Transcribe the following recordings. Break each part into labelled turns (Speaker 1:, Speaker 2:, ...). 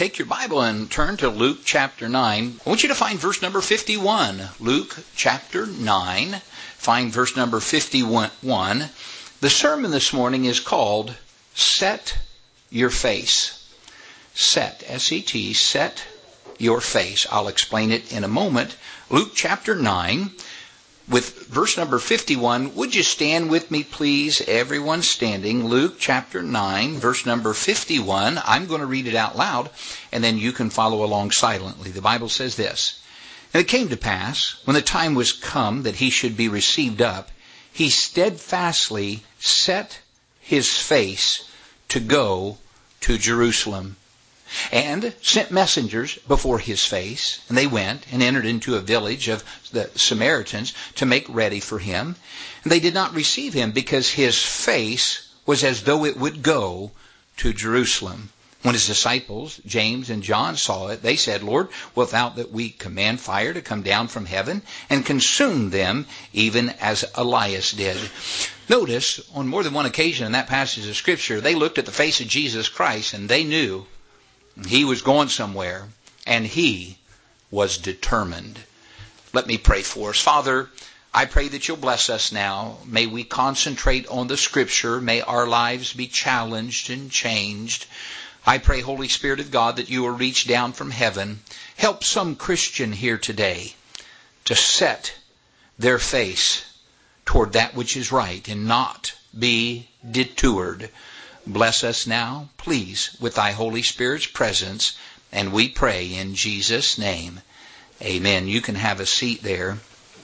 Speaker 1: take your Bible and turn to Luke chapter 9. I want you to find verse number 51. Luke chapter 9. Find verse number 51. The sermon this morning is called Set Your Face. Set, S-E-T, set your face. I'll explain it in a moment. Luke chapter 9 with verse number 51. Would you stand with me, please? Everyone standing. Luke chapter 9, verse number 51. I'm going to read it out loud, and then you can follow along silently. The Bible says this. And it came to pass, when the time was come that he should be received up, he steadfastly set his face to go to Jerusalem, and sent messengers before his face, and they went and entered into a village of the Samaritans to make ready for him. And they did not receive him, because his face was as though it would go to Jerusalem. When his disciples, James and John, saw it, they said, Lord, wilt thou that we command fire to come down from heaven and consume them, even as Elias did? Notice, on more than one occasion in that passage of Scripture, they looked at the face of Jesus Christ and they knew he was going somewhere, and he was determined. Let me pray for us. Father, I pray that you'll bless us now. May we concentrate on the Scripture. May our lives be challenged and changed. I pray, Holy Spirit of God, that you will reach down from heaven. Help some Christian here today to set their face toward that which is right and not be detoured. Bless us now, please, with thy Holy Spirit's presence, and we pray in Jesus' name. Amen. You can have a seat there.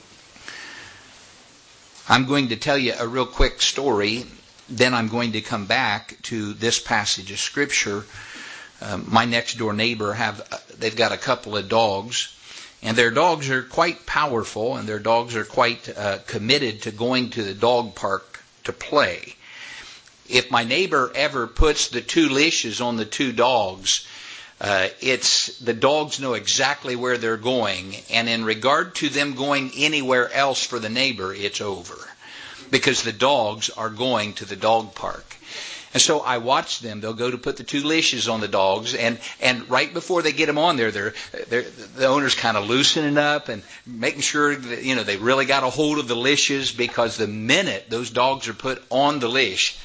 Speaker 1: I'm going to tell you a real quick story. Then I'm going to come back to this passage of Scripture. My next door neighbor, they've got a couple of dogs, and their dogs are quite powerful, and their dogs are quite committed to going to the dog park to play. If my neighbor ever puts the two leashes on the two dogs, the dogs know exactly where they're going, and in regard to them going anywhere else for the neighbor, it's over, because the dogs are going to the dog park. And so I watch them. They'll go to put the two leashes on the dogs, and right before they get them on there, the owner's kind of loosening up and making sure that, they really got a hold of the leashes, because the minute those dogs are put on the leash,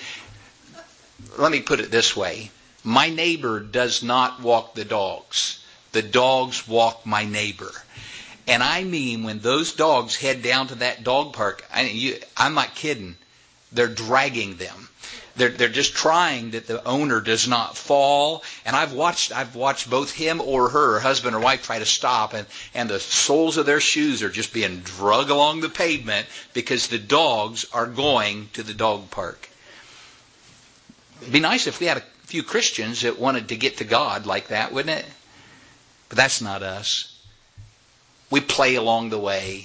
Speaker 1: let me put it this way. My neighbor does not walk the dogs. The dogs walk my neighbor. And I mean, when those dogs head down to that dog park, I'm not kidding. They're dragging them. They're just trying that the owner does not fall. And I've watched both him or her, husband or wife, try to stop, and the soles of their shoes are just being drug along the pavement because the dogs are going to the dog park. It'd be nice if we had a few Christians that wanted to get to God like that, wouldn't it? But that's not us. We play along the way.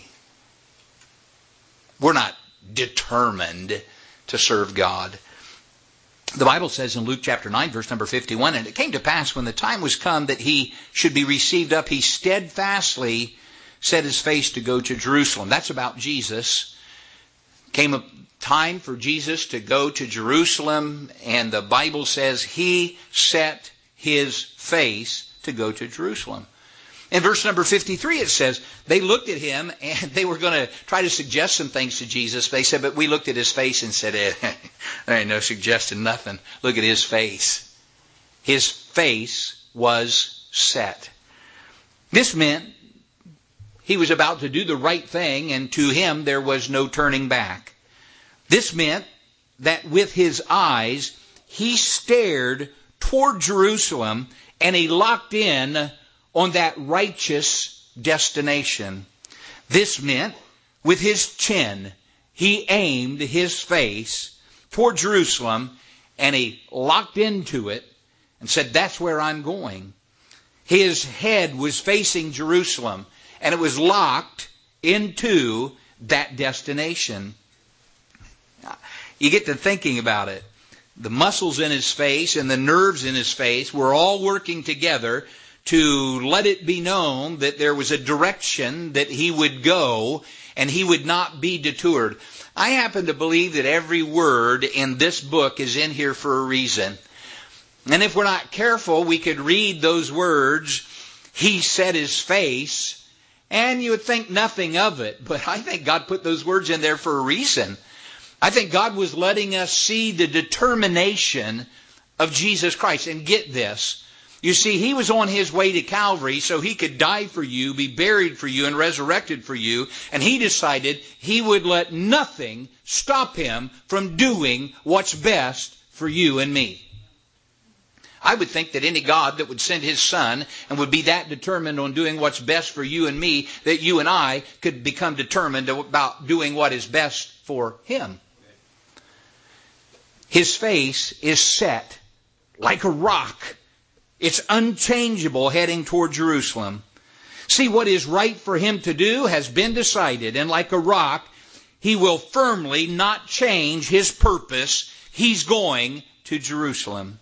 Speaker 1: We're not determined to serve God. The Bible says in Luke chapter 9, verse number 51, and it came to pass when the time was come that he should be received up, he steadfastly set his face to go to Jerusalem. That's about Jesus. Came a time for Jesus to go to Jerusalem, and the Bible says he set his face to go to Jerusalem. In verse number 53 it says, they looked at him and they were going to try to suggest some things to Jesus. They said, but we looked at his face and said, there ain't no suggesting nothing. Look at his face. His face was set. This meant he was about to do the right thing, and to him there was no turning back. This meant that with his eyes he stared toward Jerusalem, and he locked in on that righteous destination. This meant with his chin he aimed his face toward Jerusalem, and he locked into it and said, that's where I'm going. His head was facing Jerusalem, and it was locked into that destination. You get to thinking about it. The muscles in his face and the nerves in his face were all working together to let it be known that there was a direction that he would go, and he would not be detoured. I happen to believe that every word in this book is in here for a reason. And if we're not careful, we could read those words, he set his face, and you would think nothing of it. But I think God put those words in there for a reason. I think God was letting us see the determination of Jesus Christ. And get this. You see, he was on his way to Calvary so he could die for you, be buried for you, and resurrected for you. And he decided he would let nothing stop him from doing what's best for you and me. I would think that any God that would send his son and would be that determined on doing what's best for you and me, that you and I could become determined about doing what is best for him. His face is set like a rock. It's unchangeable heading toward Jerusalem. See, what is right for him to do has been decided, and like a rock, he will firmly not change his purpose. He's going to Jerusalem.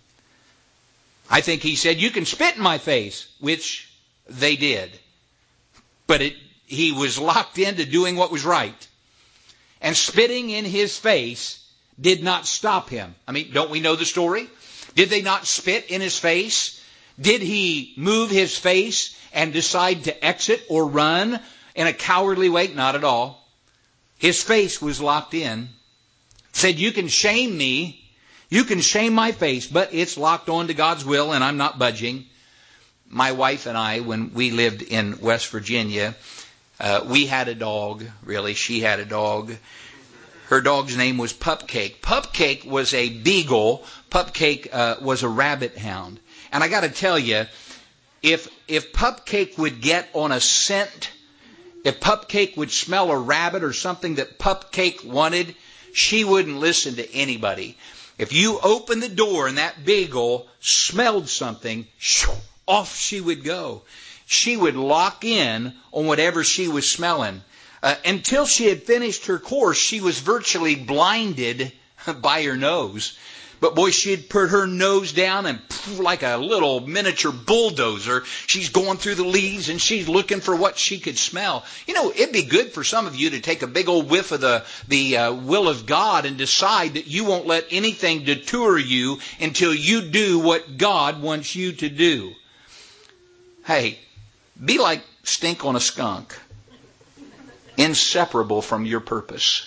Speaker 1: I think he said, you can spit in my face, which they did. But he was locked into doing what was right. And spitting in his face did not stop him. I mean, don't we know the story? Did they not spit in his face? Did he move his face and decide to exit or run in a cowardly way? Not at all. His face was locked in. Said, you can shame me. You can shame my face, but it's locked on to God's will, and I'm not budging. My wife and I, when we lived in West Virginia, we had a dog. Really, she had a dog. Her dog's name was Pupcake. Pupcake was a beagle. Pupcake was a rabbit hound. And I got to tell you, if Pupcake would get on a scent, if Pupcake would smell a rabbit or something that Pupcake wanted, she wouldn't listen to anybody. If you opened the door and that beagle smelled something, off she would go. She would lock in on whatever she was smelling. Until she had finished her course, she was virtually blinded by her nose. But boy, she'd put her nose down and like a little miniature bulldozer, she's going through the leaves and she's looking for what she could smell. You know, it'd be good for some of you to take a big old whiff of the will of God and decide that you won't let anything deter you until you do what God wants you to do. Hey, be like stink on a skunk. Inseparable from your purpose.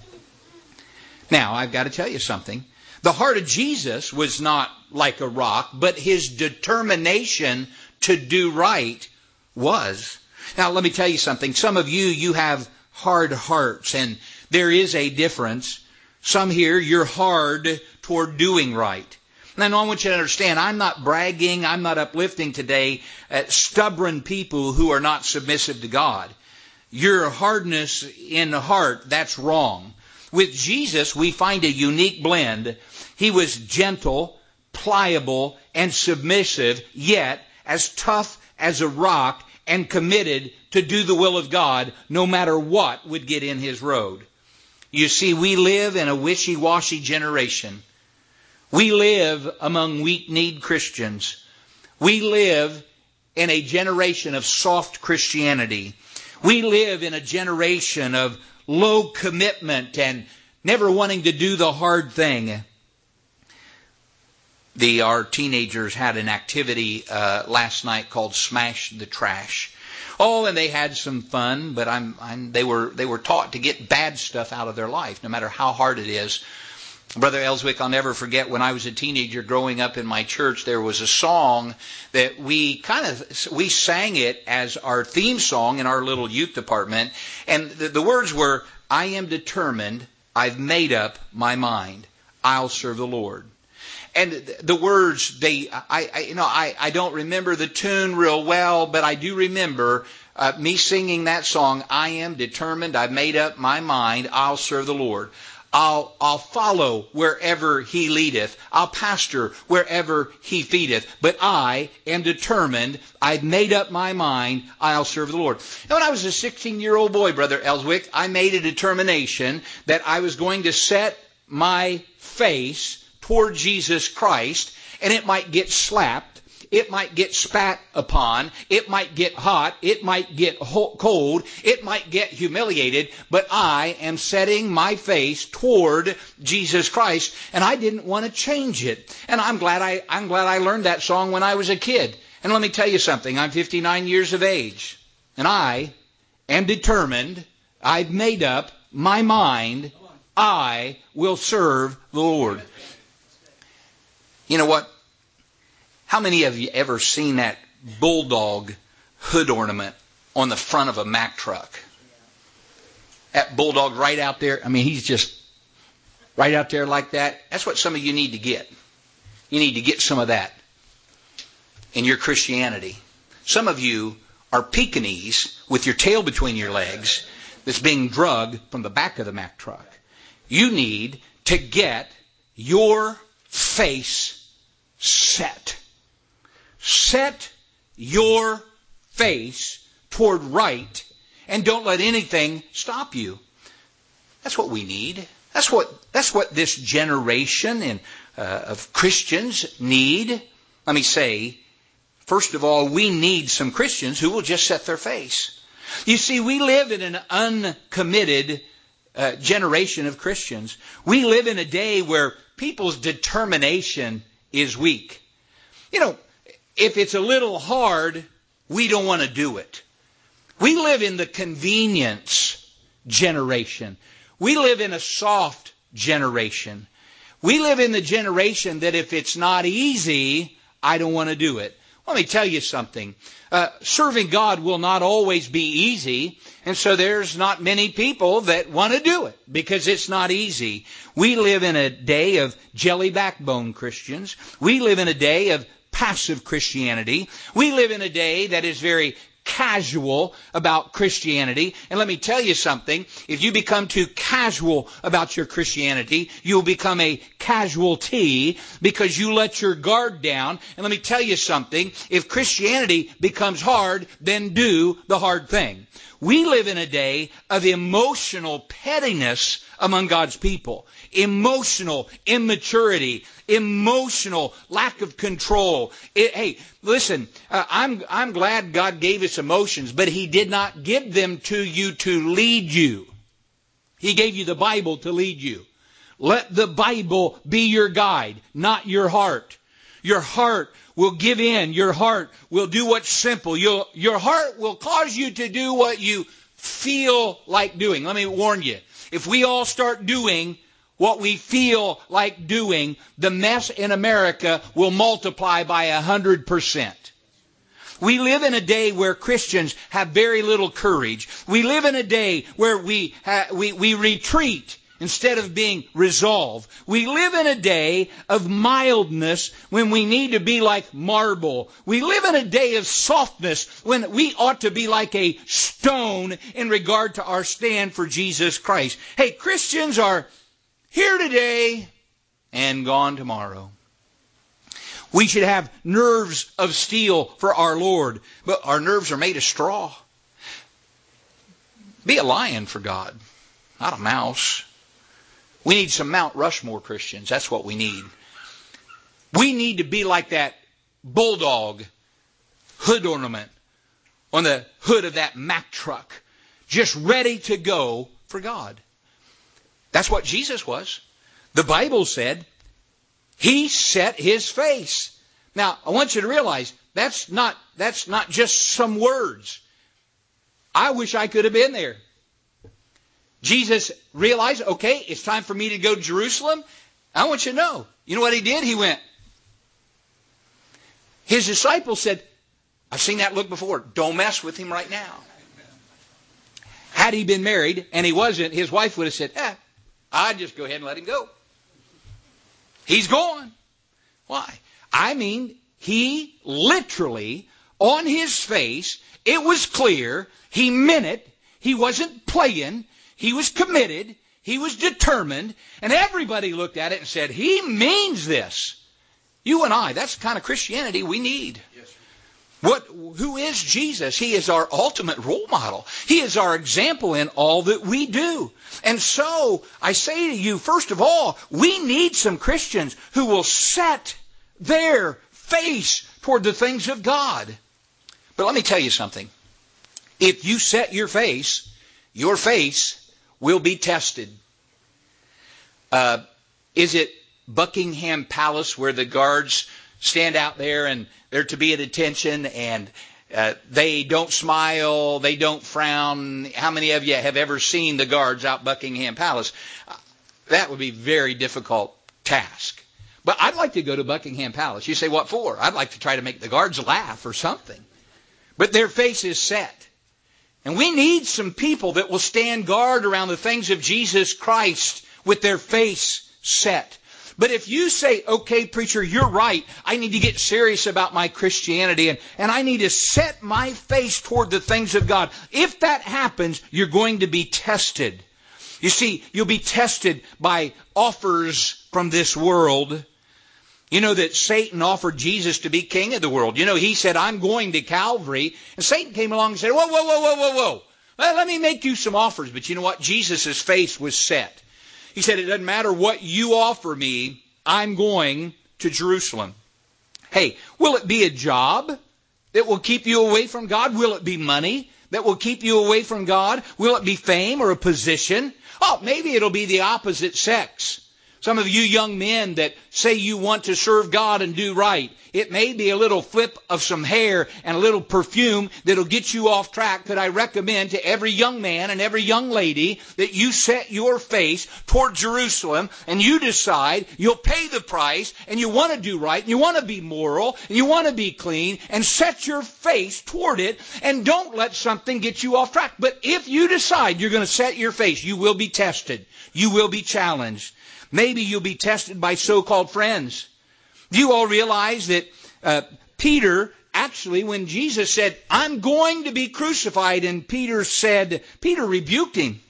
Speaker 1: Now, I've got to tell you something. The heart of Jesus was not like a rock, but his determination to do right was. Now, let me tell you something. Some of you have hard hearts, and there is a difference. Some here, you're hard toward doing right. Now, I want you to understand, I'm not bragging, I'm not uplifting today at stubborn people who are not submissive to God. Your hardness in the heart, that's wrong. With Jesus, we find a unique blend. He was gentle, pliable, and submissive, yet as tough as a rock and committed to do the will of God no matter what would get in his road. You see, we live in a wishy-washy generation. We live among weak-kneed Christians. We live in a generation of soft Christianity. We live in a generation of low commitment and never wanting to do the hard thing. Our teenagers had an activity last night called Smash the Trash. Oh, and they had some fun, but they were taught to get bad stuff out of their life, no matter how hard it is. Brother Ellswick, I'll never forget when I was a teenager growing up in my church, there was a song that we sang it as our theme song in our little youth department. And the words were, I am determined, I've made up my mind, I'll serve the Lord. And the words, I don't remember the tune real well, but I do remember me singing that song, I am determined, I've made up my mind, I'll serve the Lord. I'll follow wherever he leadeth. I'll pasture wherever he feedeth. But I am determined. I've made up my mind. I'll serve the Lord. Now, when I was a 16-year-old boy, Brother Ellswick, I made a determination that I was going to set my face toward Jesus Christ, and it might get slapped, It might get spat upon. It might get hot. It might get cold. It might get humiliated. But I am setting my face toward Jesus Christ, and I didn't want to change it. And I'm glad I learned that song when I was a kid. And let me tell you something. I'm 59 years of age, and I am determined. I've made up my mind. I will serve the Lord. You know what? How many of you ever seen that bulldog hood ornament on the front of a Mack truck? That bulldog right out there. I mean, he's just right out there like that. That's what some of you need to get. You need to get some of that in your Christianity. Some of you are Pekingese with your tail between your legs that's being drugged from the back of the Mack truck. You need to get your face set. Set your face toward right, and don't let anything stop you. That's what we need. That's what this generation of Christians need. Let me say, first of all, we need some Christians who will just set their face. You see, we live in an uncommitted generation of Christians. We live in a day where people's determination is weak. You know, if it's a little hard, we don't want to do it. We live in the convenience generation. We live in a soft generation. We live in the generation that if it's not easy, I don't want to do it. Let me tell you something. Serving God will not always be easy, and so there's not many people that want to do it because it's not easy. We live in a day of jelly backbone Christians. We live in a day of passive Christianity. We live in a day that is very casual about Christianity. And let me tell you something. If you become too casual about your Christianity, you'll become a casualty because you let your guard down. And let me tell you something. If Christianity becomes hard, then do the hard thing. We live in a day of emotional pettiness among God's people. Emotional immaturity. Emotional lack of control. Hey, listen, I'm glad God gave us emotions, but He did not give them to you to lead you. He gave you the Bible to lead you. Let the Bible be your guide, not your heart. Your heart will give in. Your heart will do what's simple. Your heart will cause you to do what you feel like doing. Let me warn you. If we all start doing what we feel like doing, the mess in America will multiply by 100%. We live in a day where Christians have very little courage. We live in a day where we retreat instead of being resolved. We live in a day of mildness when we need to be like marble. We live in a day of softness when we ought to be like a stone in regard to our stand for Jesus Christ. Hey, Christians are here today and gone tomorrow. We should have nerves of steel for our Lord, but our nerves are made of straw. Be a lion for God, not a mouse. We need some Mount Rushmore Christians. That's what we need. We need to be like that bulldog hood ornament on the hood of that Mack truck, just ready to go for God. That's what Jesus was. The Bible said He set His face. Now, I want you to realize that's not just some words. I wish I could have been there. Jesus realized, okay, it's time for me to go to Jerusalem. I want you to know. You know what He did? He went. His disciples said, I've seen that look before. Don't mess with him right now. Had he been married, and he wasn't, his wife would have said, I'd just go ahead and let him go. He's gone. Why? I mean, he literally, on his face, it was clear, he meant it. He wasn't playing. He was committed. He was determined. And everybody looked at it and said, he means this. You and I, that's the kind of Christianity we need. Yes. Who is Jesus? He is our ultimate role model. He is our example in all that we do. And so, I say to you, first of all, we need some Christians who will set their face toward the things of God. But let me tell you something. If you set your face will be tested. Is it Buckingham Palace where the guards stand out there and they're to be at attention and they don't smile, they don't frown? How many of you have ever seen the guards out Buckingham Palace? That would be a very difficult task. But I'd like to go to Buckingham Palace. You say, what for? I'd like to try to make the guards laugh or something. But their face is set. And we need some people that will stand guard around the things of Jesus Christ with their face set. But if you say, okay, preacher, you're right. I need to get serious about my Christianity and I need to set my face toward the things of God. If that happens, you're going to be tested. You see, you'll be tested by offers from this world. You know that Satan offered Jesus to be king of the world. You know, he said, I'm going to Calvary. And Satan came along and said, whoa. Well, let me make you some offers. But you know what? Jesus' face was set. He said, it doesn't matter what you offer me, I'm going to Jerusalem. Hey, will it be a job that will keep you away from God? Will it be money that will keep you away from God? Will it be fame or a position? Oh, maybe it'll be the opposite sex. Some of you young men that say you want to serve God and do right, it may be a little flip of some hair and a little perfume that'll get you off track that I recommend to every young man and every young lady that you set your face toward Jerusalem and you decide you'll pay the price and you want to do right and you want to be moral and you want to be clean and set your face toward it and don't let something get you off track. But if you decide you're going to set your face, you will be tested. You will be challenged. Maybe you'll be tested by so-called friends. Do you all realize that Peter, actually, when Jesus said, I'm going to be crucified, and Peter rebuked him.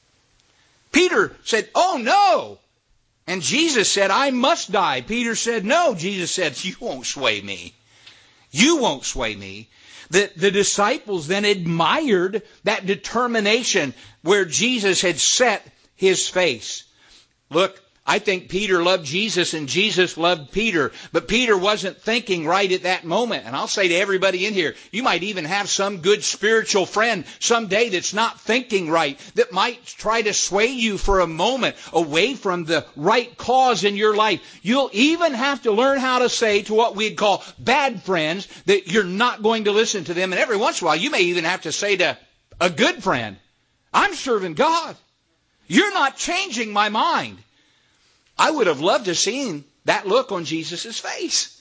Speaker 1: Peter said, oh no. And Jesus said, I must die. Peter said, no. Jesus said, you won't sway me. You won't sway me. The disciples then admired that determination where Jesus had set his face. Look, I think Peter loved Jesus and Jesus loved Peter, but Peter wasn't thinking right at that moment. And I'll say to everybody in here, you might even have some good spiritual friend someday that's not thinking right, that might try to sway you for a moment away from the right cause in your life. You'll even have to learn how to say to what we'd call bad friends that you're not going to listen to them. And every once in a while, you may even have to say to a good friend, I'm serving God. You're not changing my mind. I would have loved to have seen that look on Jesus' face.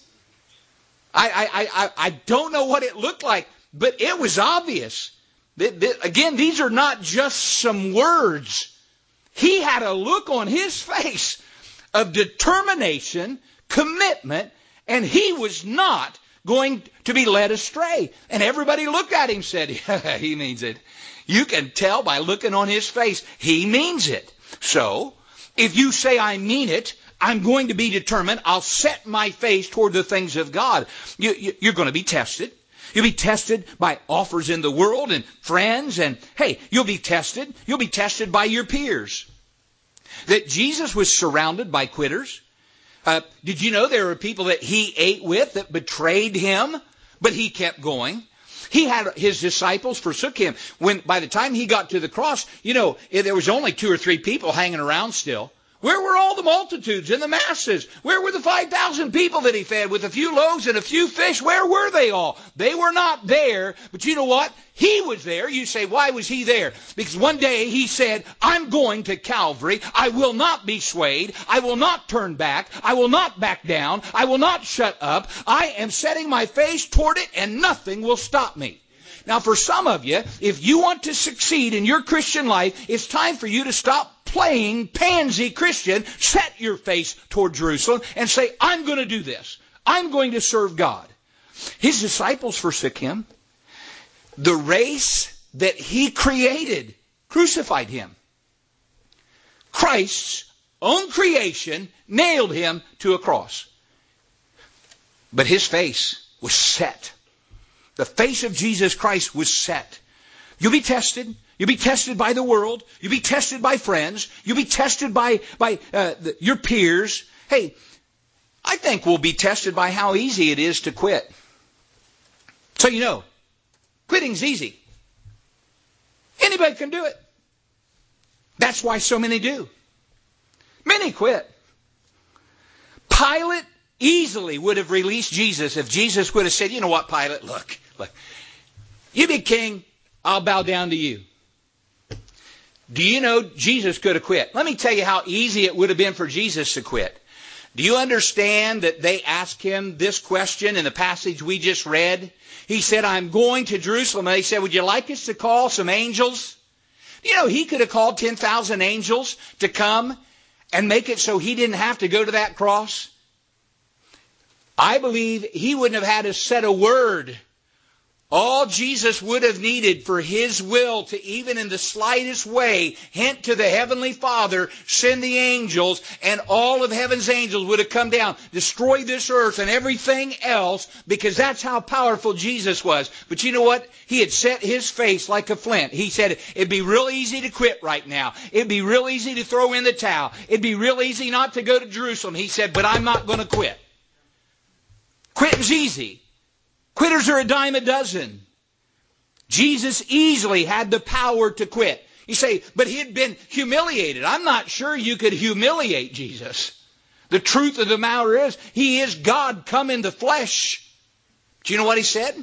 Speaker 1: I don't know what it looked like, but it was obvious. Again, these are not just some words. He had a look on his face of determination, commitment, and he was not going to be led astray. And everybody looked at him and said, yeah, he means it. You can tell by looking on his face, he means it. So, if you say, I mean it, I'm going to be determined, I'll set my face toward the things of God, you're going to be tested. You'll be tested by offers in the world and friends, and hey, you'll be tested. You'll be tested by your peers. That Jesus was surrounded by quitters. Did you know there were people that he ate with that betrayed him, but he kept going? He had his disciples forsook him. By the time he got to the cross, you know, there was only 2 or 3 people hanging around still. Where were all the multitudes and the masses? Where were the 5,000 people that he fed with a few loaves and a few fish? Where were they all? They were not there. But you know what? He was there. You say, why was he there? Because one day he said, I'm going to Calvary. I will not be swayed. I will not turn back. I will not back down. I will not shut up. I am setting my face toward it and nothing will stop me. Now, for some of you, if you want to succeed in your Christian life, it's time for you to stop playing pansy Christian. Set your face toward Jerusalem and say, I'm going to do this. I'm going to serve God. His disciples forsook him. The race that he created crucified him. Christ's own creation nailed him to a cross. But his face was set. The face of Jesus Christ was set. You'll be tested. You'll be tested by the world. You'll be tested by friends. You'll be tested by your peers. Hey, I think we'll be tested by how easy it is to quit. So you know, quitting's easy. Anybody can do it. That's why so many do. Many quit. Pilate easily would have released Jesus if Jesus would have said, you know what, Pilate, look, you be king, I'll bow down to you. Do you know Jesus could have quit? Let me tell you how easy it would have been for Jesus to quit. Do you understand that they asked him this question in the passage we just read? He said, I'm going to Jerusalem. And they said, would you like us to call some angels? You know, he could have called 10,000 angels to come and make it so he didn't have to go to that cross. I believe he wouldn't have had to say a word. All Jesus would have needed for his will to, even in the slightest way, hint to the Heavenly Father, send the angels, and all of heaven's angels would have come down, destroy this earth and everything else, because that's how powerful Jesus was. But you know what? He had set his face like a flint. He said, it'd be real easy to quit right now. It'd be real easy to throw in the towel. It'd be real easy not to go to Jerusalem. He said, but I'm not going to quit. Quitting's easy. Quitters are a dime a dozen. Jesus easily had the power to quit. You say, but he had been humiliated. I'm not sure you could humiliate Jesus. The truth of the matter is, he is God come in the flesh. Do you know what he said?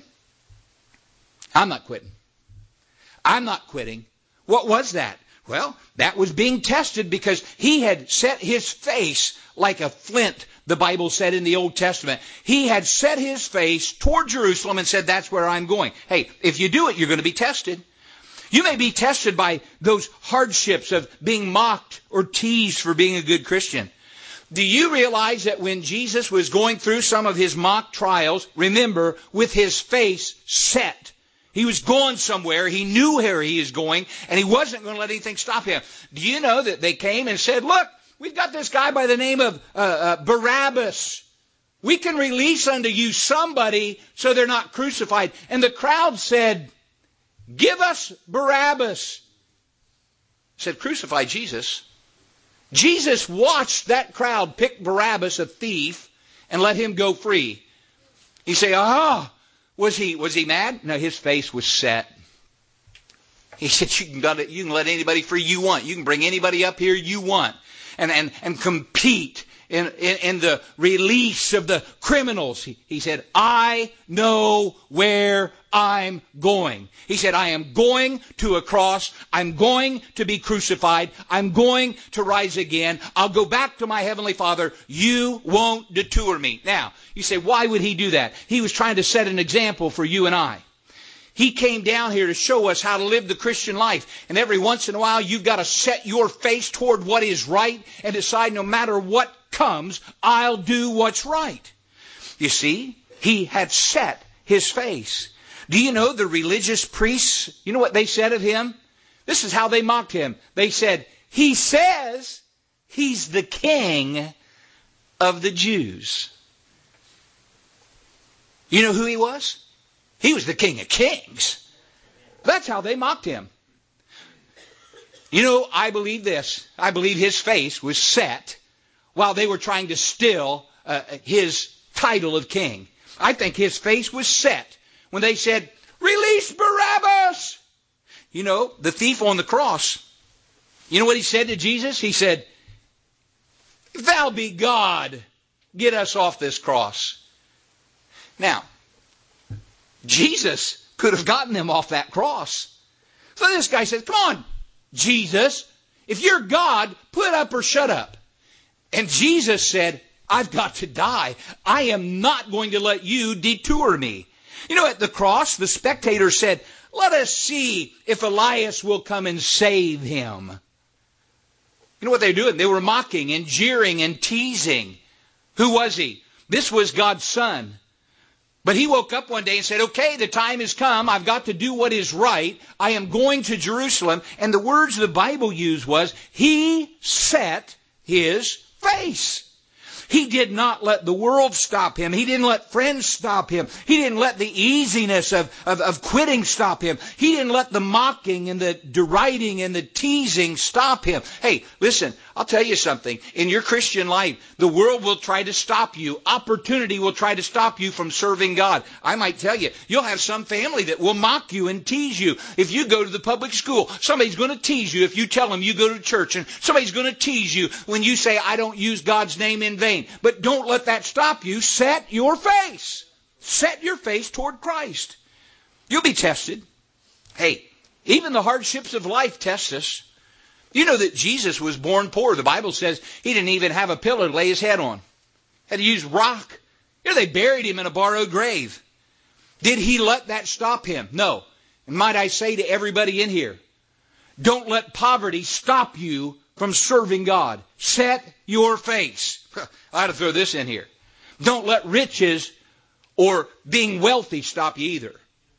Speaker 1: I'm not quitting. I'm not quitting. What was that? Well, that was being tested because he had set his face like a flint, the Bible said in the Old Testament. He had set his face toward Jerusalem and said, that's where I'm going. Hey, if you do it, you're going to be tested. You may be tested by those hardships of being mocked or teased for being a good Christian. Do you realize that when Jesus was going through some of his mock trials, remember, with his face set, he was going somewhere, he knew where he was going, and he wasn't going to let anything stop him. Do you know that they came and said, look, we've got this guy by the name of Barabbas. We can release unto you somebody so they're not crucified. And the crowd said, give us Barabbas. Said, crucify Jesus. Jesus watched that crowd pick Barabbas, a thief, and let him go free. You say, was he mad? No, his face was set. He said, you can let anybody free you want. You can bring anybody up here you want. And compete in the release of the criminals. He said, I know where I'm going. He said, I am going to a cross. I'm going to be crucified. I'm going to rise again. I'll go back to my Heavenly Father. You won't detour me. Now, you say, why would he do that? He was trying to set an example for you and I. He came down here to show us how to live the Christian life. And every once in a while, you've got to set your face toward what is right and decide no matter what comes, I'll do what's right. You see, he had set his face. Do you know the religious priests, you know what they said of him? This is how they mocked him. They said, he says he's the king of the Jews. You know who he was? He was the King of Kings. That's how they mocked him. You know, I believe this. I believe his face was set while they were trying to steal his title of king. I think his face was set when they said, release Barabbas. You know, the thief on the cross. You know what he said to Jesus? He said, if thou be God, get us off this cross. Now, Jesus could have gotten them off that cross. So this guy says, come on, Jesus, if you're God, put up or shut up. And Jesus said, I've got to die. I am not going to let you detour me. You know, at the cross, the spectator said, let us see if Elias will come and save him. You know what they were doing? They were mocking and jeering and teasing. Who was he? This was God's Son. But he woke up one day and said, okay, the time has come. I've got to do what is right. I am going to Jerusalem. And the words the Bible used was, he set his face. He did not let the world stop him. He didn't let friends stop him. He didn't let the easiness of quitting stop him. He didn't let the mocking and the deriding and the teasing stop him. Hey, listen, I'll tell you something. In your Christian life, the world will try to stop you. Opportunity will try to stop you from serving God. I might tell you, you'll have some family that will mock you and tease you. If you go to the public school, somebody's going to tease you if you tell them you go to church. And somebody's going to tease you when you say, I don't use God's name in vain. But don't let that stop you. Set your face. Set your face toward Christ. You'll be tested. Hey, even the hardships of life test us. You know that Jesus was born poor. The Bible says he didn't even have a pillow to lay his head on. Had to use rock. You know, they buried him in a borrowed grave. Did he let that stop him? No. And might I say to everybody in here, don't let poverty stop you from serving God. Set your face. I ought to throw this in here. Don't let riches or being wealthy stop you either.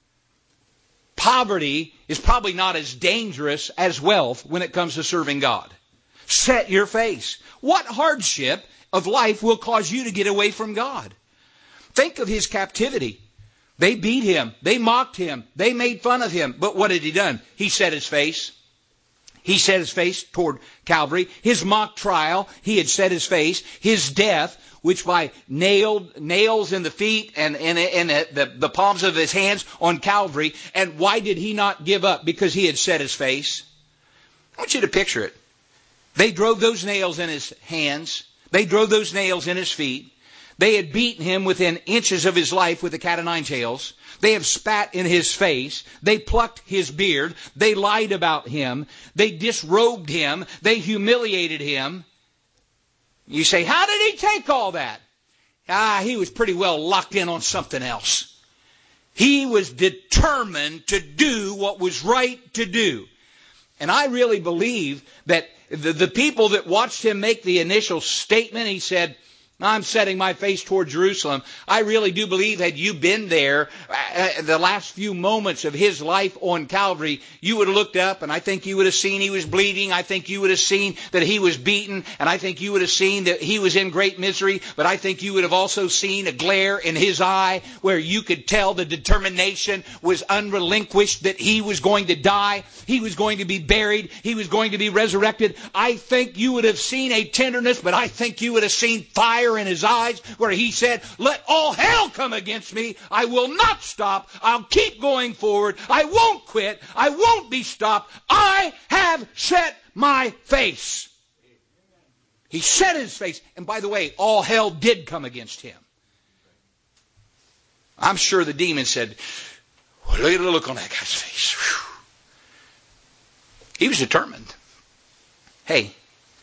Speaker 1: Poverty is probably not as dangerous as wealth when it comes to serving God. Set your face. What hardship of life will cause you to get away from God? Think of his captivity. They beat him. They mocked him. They made fun of him. But what had he done? He set his face. He set his face toward Calvary. His mock trial, he had set his face. His death, which by nails in the feet and the palms of his hands on Calvary. And why did he not give up? Because he had set his face. I want you to picture it. They drove those nails in his hands. They drove those nails in his feet. They had beaten him within inches of his life with a cat o' nine tails. They have spat in his face. They plucked his beard. They lied about him. They disrobed him. They humiliated him. You say, how did he take all that? He was pretty well locked in on something else. He was determined to do what was right to do. And I really believe that the people that watched him make the initial statement, he said, I'm setting my face toward Jerusalem. I really do believe had you been there the last few moments of his life on Calvary, you would have looked up and I think you would have seen he was bleeding. I think you would have seen that he was beaten. And I think you would have seen that he was in great misery. But I think you would have also seen a glare in his eye where you could tell the determination was unrelinquished, that he was going to die. He was going to be buried. He was going to be resurrected. I think you would have seen a tenderness, but I think you would have seen fire in his eyes where he said, let all hell come against me. I will not stop. I'll keep going forward. I won't quit. I won't be stopped. I have set my face. He set his face. And by the way, all hell did come against him. I'm sure the demon said, well, look at the look on that guy's face. Whew. He was determined. Hey,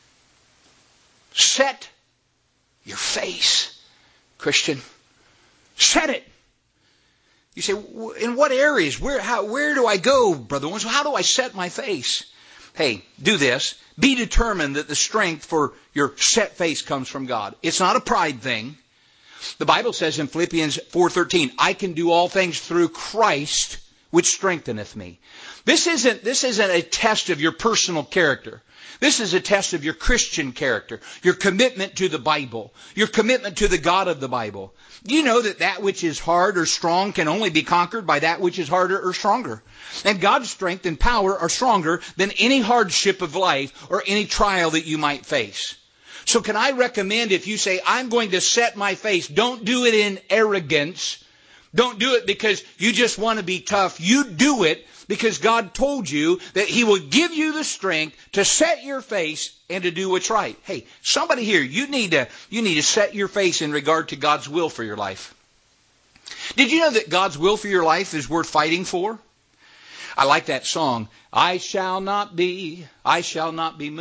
Speaker 1: set your face, Christian. Set it. You say, in what areas? Where do I go, Brother Owens? How do I set my face? Hey, do this. Be determined that the strength for your set face comes from God. It's not a pride thing. The Bible says in Philippians 4:13, I can do all things through Christ, which strengtheneth me. This isn't a test of your personal character. This is a test of your Christian character, your commitment to the Bible, your commitment to the God of the Bible. You know that which is hard or strong can only be conquered by that which is harder or stronger. And God's strength and power are stronger than any hardship of life or any trial that you might face. So can I recommend, if you say, I'm going to set my face, don't do it in arrogance. Don't do it because you just want to be tough. You do it because God told you that he will give you the strength to set your face and to do what's right. Hey, somebody here, you need to set your face in regard to God's will for your life. Did you know that God's will for your life is worth fighting for? I like that song. I shall not be moved. I shall not be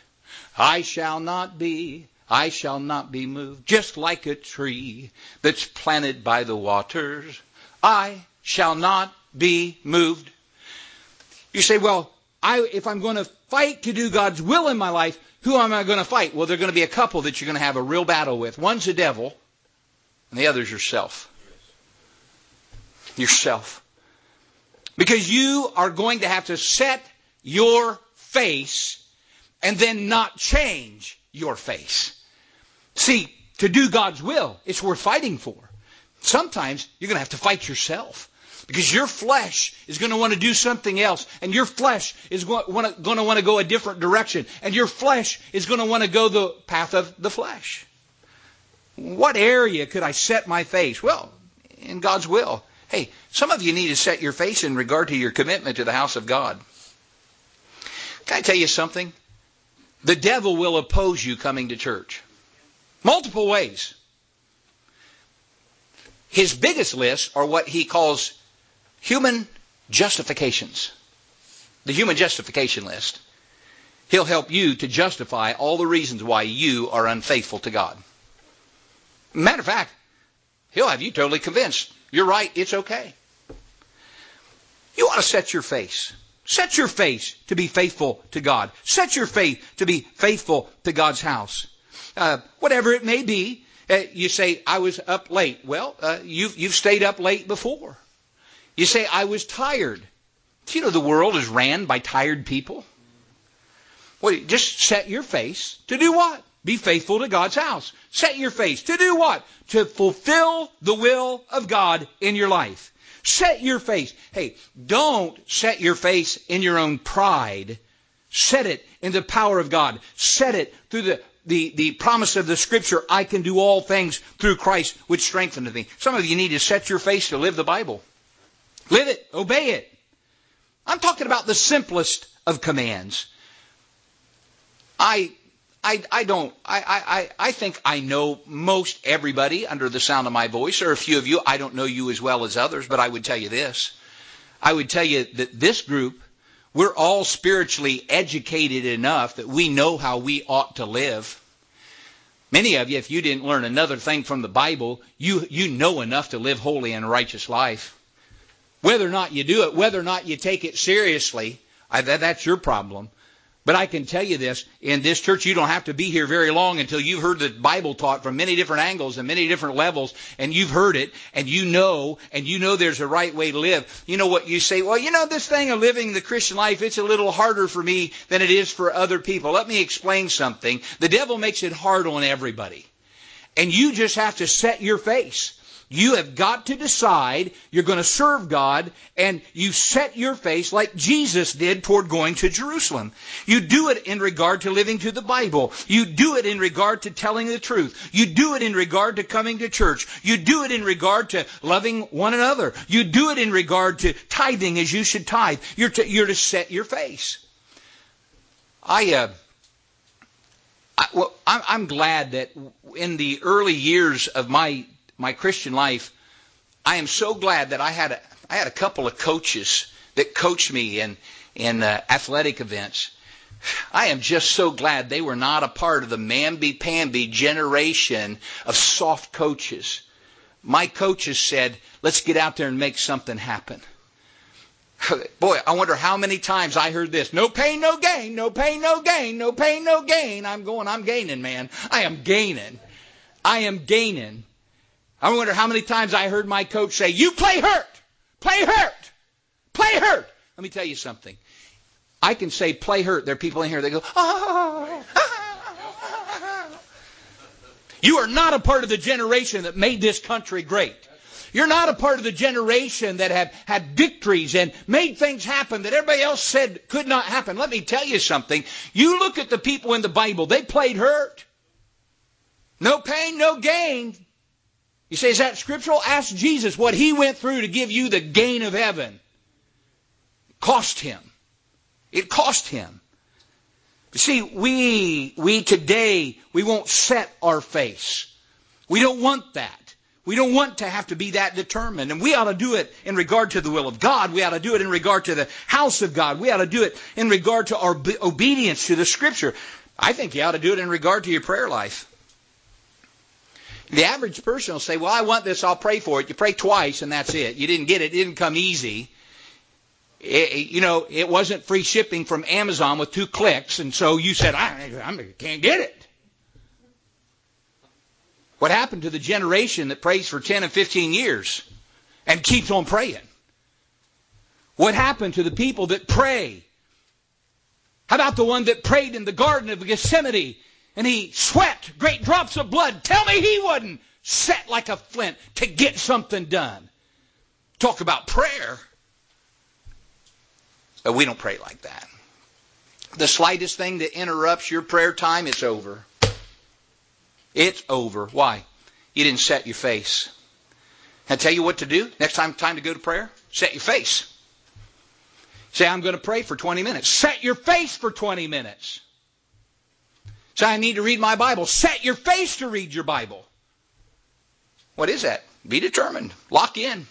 Speaker 1: moved. Just like a tree that's planted by the waters, I shall not be moved. You say, well, if I'm going to fight to do God's will in my life, who am I going to fight? Well, there are going to be a couple that you're going to have a real battle with. One's the devil, and the other's yourself. Yourself. Because you are going to have to set your face and then not change your face. See, to do God's will, it's worth fighting for. Sometimes you're going to have to fight yourself. Because your flesh is going to want to do something else. And your flesh is going to want to go a different direction. And your flesh is going to want to go the path of the flesh. What area could I set my face? Well, in God's will. Hey, some of you need to set your face in regard to your commitment to the house of God. Can I tell you something? The devil will oppose you coming to church. Multiple ways. His biggest lists are what he calls human justifications. The human justification list. He'll help you to justify all the reasons why you are unfaithful to God. Matter of fact, he'll have you totally convinced. You're right, it's okay. You ought to set your face. Set your face to be faithful to God. Set your face to be faithful to God's house. Whatever it may be, you say, I was up late. Well, you've stayed up late before. You say, I was tired. Do you know the world is ran by tired people? Well, just set your face to do what? Be faithful to God's house. Set your face to do what? To fulfill the will of God in your life. Set your face. Hey, don't set your face in your own pride. Set it in the power of God. Set it through the promise of the Scripture. I can do all things through Christ which strengtheneth me. Some of you need to set your face to live the Bible. Live it. Obey it. I'm talking about the simplest of commands. I think I know most everybody under the sound of my voice, or a few of you. I don't know you as well as others, but I would tell you this. I would tell you that this group, we're all spiritually educated enough that we know how we ought to live. Many of you, if you didn't learn another thing from the Bible, you know enough to live holy and righteous life. Whether or not you do it, whether or not you take it seriously, that's your problem. But I can tell you this, in this church you don't have to be here very long until you've heard the Bible taught from many different angles and many different levels, and you've heard it, and you know there's a right way to live. You know what you say, well, this thing of living the Christian life, it's a little harder for me than it is for other people. Let me explain something. The devil makes it hard on everybody. And you just have to set your face. You have got to decide you're going to serve God, and you set your face like Jesus did toward going to Jerusalem. You do it in regard to living to the Bible. You do it in regard to telling the truth. You do it in regard to coming to church. You do it in regard to loving one another. You do it in regard to tithing as you should tithe. You're to set your face. I'm glad that in the early years of my Christian life, I am so glad that I had a couple of coaches that coached me in athletic events. I am just so glad they were not a part of the mamby-pamby generation of soft coaches. My coaches said, let's get out there and make something happen. Boy, I wonder how many times I heard this. No pain, no gain. No pain, no gain. No pain, no gain. I'm gaining, man. I am gaining. I wonder how many times I heard my coach say, you play hurt. Play hurt. Play hurt. Let me tell you something. I can say play hurt. There are people in here that go, You are not a part of the generation that made this country great. You're not a part of the generation that have had victories and made things happen that everybody else said could not happen. Let me tell you something. You look at the people in the Bible, they played hurt. No pain, no gain. You say, is that scriptural? Ask Jesus what he went through to give you the gain of heaven. It cost him. It cost him. You see, we today, we won't set our face. We don't want that. We don't want to have to be that determined. And we ought to do it in regard to the will of God. We ought to do it in regard to the house of God. We ought to do it in regard to our obedience to the Scripture. I think you ought to do it in regard to your prayer life. The average person will say, well, I want this, I'll pray for it. You pray twice and that's it. You didn't get it. It didn't come easy. It wasn't free shipping from Amazon with 2 clicks, and so you said, I can't get it. What happened to the generation that prays for 10 and 15 years and keeps on praying? What happened to the people that pray? How about the one that prayed in the Garden of Gethsemane and he sweat great drops of blood? Tell me he wasn't set like a flint to get something done. Talk about prayer. But we don't pray like that. The slightest thing that interrupts your prayer time, it's over. It's over. Why? You didn't set your face. I tell you what to do. Next time to go to prayer, set your face. Say, I'm going to pray for 20 minutes. Set your face for 20 minutes. Say, I need to read my Bible. Set your face to read your Bible. What is that? Be determined. Lock in.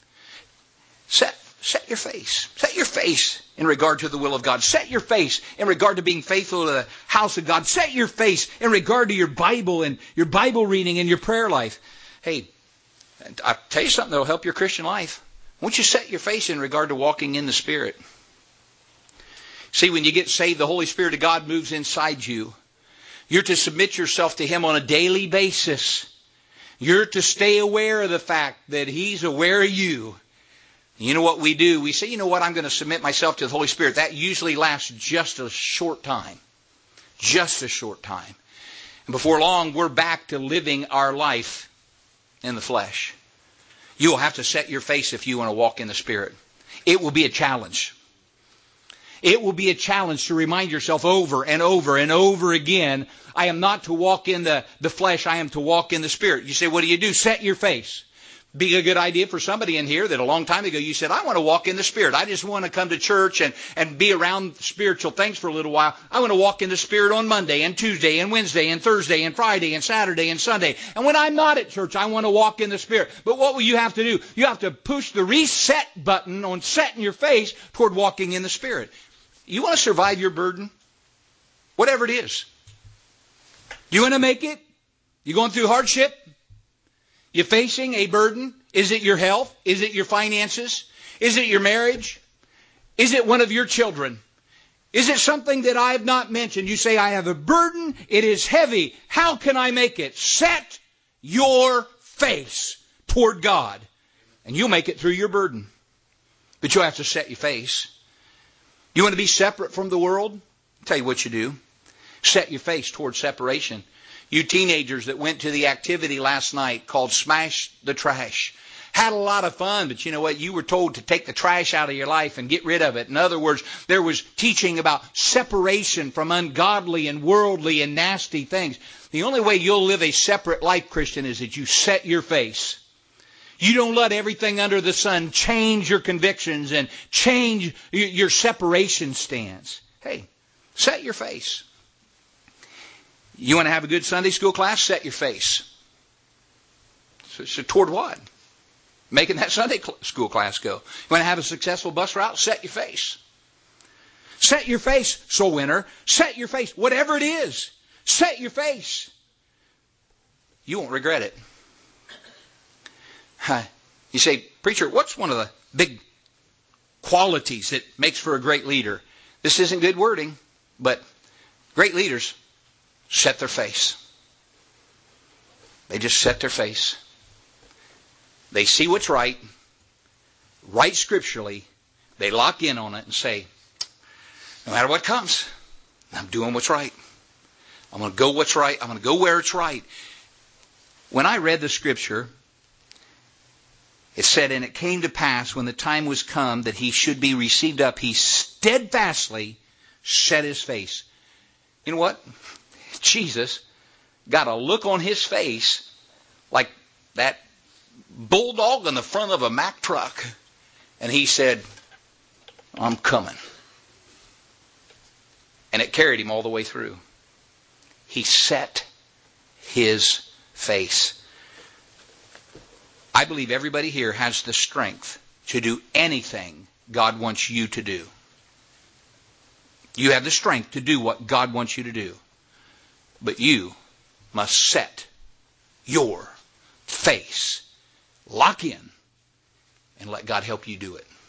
Speaker 1: Set your face. Set your face in regard to the will of God. Set your face in regard to being faithful to the house of God. Set your face in regard to your Bible and your Bible reading and your prayer life. Hey, I'll tell you something that will help your Christian life. Won't you set your face in regard to walking in the Spirit? See, when you get saved, the Holy Spirit of God moves inside you. You're to submit yourself to Him on a daily basis. You're to stay aware of the fact that He's aware of you. You know what we do? We say, you know what, I'm going to submit myself to the Holy Spirit. That usually lasts just a short time. Just a short time. And before long, we're back to living our life in the flesh. You will have to set your face if you want to walk in the Spirit. It will be a challenge. It will be a challenge to remind yourself over and over and over again, I am not to walk in the flesh, I am to walk in the Spirit. You say, what do? Set your face. Be a good idea for somebody in here that a long time ago you said, I want to walk in the Spirit. I just want to come to church and be around spiritual things for a little while. I want to walk in the Spirit on Monday and Tuesday and Wednesday and Thursday and Friday and Saturday and Sunday. And when I'm not at church, I want to walk in the Spirit. But what will you have to do? You have to push the reset button on setting your face toward walking in the Spirit. You want to survive your burden? Whatever it is. You want to make it? You going through hardship? You facing a burden? Is it your health? Is it your finances? Is it your marriage? Is it one of your children? Is it something that I have not mentioned? You say, I have a burden. It is heavy. How can I make it? Set your face toward God. And you'll make it through your burden. But you'll have to set your face. You want to be separate from the world? I'll tell you what you do. Set your face toward separation. You teenagers that went to the activity last night called Smash the Trash. Had a lot of fun, but you know what? You were told to take the trash out of your life and get rid of it. In other words, there was teaching about separation from ungodly and worldly and nasty things. The only way you'll live a separate life, Christian, is that you set your face. You don't let everything under the sun change your convictions and change your separation stance. Hey, set your face. You want to have a good Sunday school class? Set your face. So toward what? Making that Sunday school class go. You want to have a successful bus route? Set your face. Set your face, soul winner. Set your face. Whatever it is, set your face. You won't regret it. You say, preacher, what's one of the big qualities that makes for a great leader? This isn't good wording, but great leaders set their face. They just set their face. They see what's right scripturally. They lock in on it and say, no matter what comes, I'm doing what's right. I'm going to go what's right. I'm going to go where it's right. When I read the scripture, it said, and it came to pass when the time was come that he should be received up, he steadfastly set his face. You know what? Jesus got a look on his face like that bulldog on the front of a Mack truck. And he said, I'm coming. And it carried him all the way through. He set his face. I believe everybody here has the strength to do anything God wants you to do. You have the strength to do what God wants you to do. But you must set your face. Lock in and let God help you do it.